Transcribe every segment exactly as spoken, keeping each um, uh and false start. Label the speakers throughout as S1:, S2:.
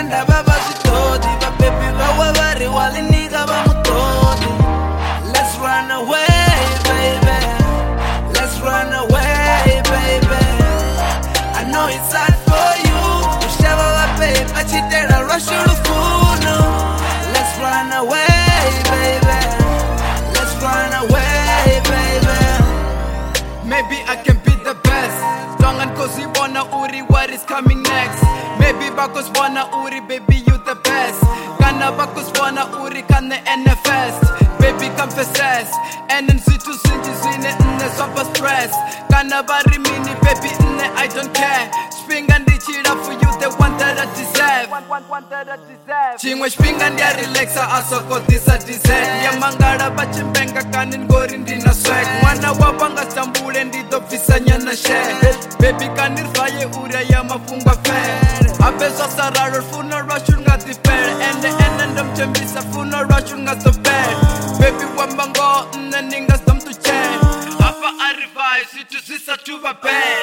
S1: ndava va switoti vabebi va we va ri wali nika va mutoti. Let's run away baby, let's run away baby. I know it's hard for you uxava vabebi va chitela ra xulufuno. Let's run away baby, let's run away baby.
S2: Maybe I can be the best Dongan cause you wanna uri what is coming next. Maybe bakos wanna uri baby you the best. Kana bakos wanna uri kan the N F S. Baby come for stress and in situ sinji zine nne swapa stress. Kana bari mini baby nne I don't care. Spinga ndi chira for you the one that I deserve. Chingwe spinga ndi a relaxa asoko disa deserve. Ya mangala bachimbenga kanin gori ndina swag. Mwana wabanga stambule ndi do visanya na share. Baby kanir faye ura ya mafunga fair. Abezo sararo funa rashun nga differ. Ende ende ndam chembisa funa rashun nga so bad. Baby wambango nne ninga stam to change. Apa arrivai situ sisa tuva bad.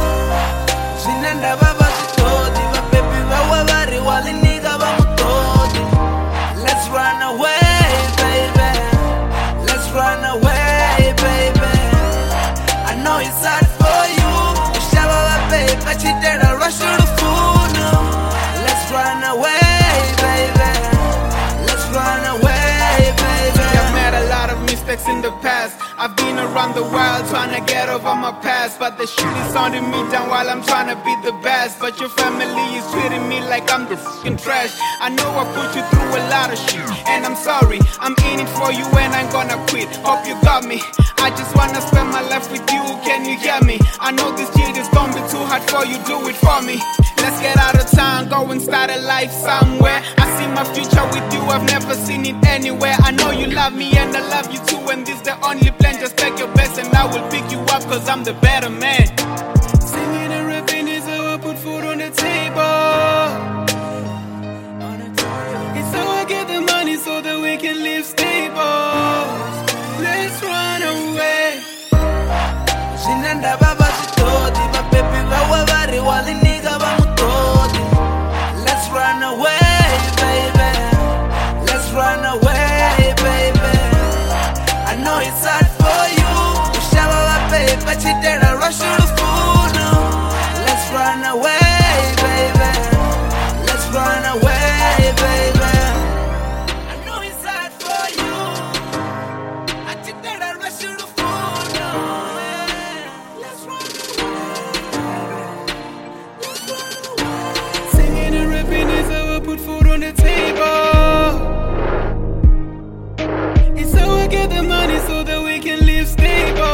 S1: Zwine ndava va switoti vabebi va we va ri wali nika va mutoti. Let's run away baby, let's run away baby. I know it's hard for you uxava vabebi va chitela ra xulufuno. Let's run away baby, let's run away baby.
S2: I've made a lot of mistakes in the past. I've been around the world trying to get over my past. But the shit is sounding me down while I'm trying to be the best. But your family is treating me like I'm the fucking trash. I know I put you through a lot of shit, and I'm sorry. I'm in it for you and I'm gonna quit. Hope you got me. I just wanna spend my life with you, can you hear me? I know this shit is gonna be too hard for you, do it for me. Let's get out of town, go and start a life somewhere. I see my future with you, I've never seen it anywhere. I know you love me and I love you too, and this the only plan. Just take your best and I will pick you up cause I'm the better man. Singing and rapping is how I put food on the table. It's how I get the money so that we can live stable. Let's run away.
S1: Zwine ndava va switoti vabebi va we va ri wali nika va mutoti. Let's run away baby, let's run away baby. I know it's hard for you uxava vabebi va chitela ra xulufuno. Let's run away baby, let's run away baby. I know it's hard for you a chitela ra xulufuno. Let's run away, let's run away.
S2: Singing and rapping is how I put food on the table. It's how I get the money so that we can live stable.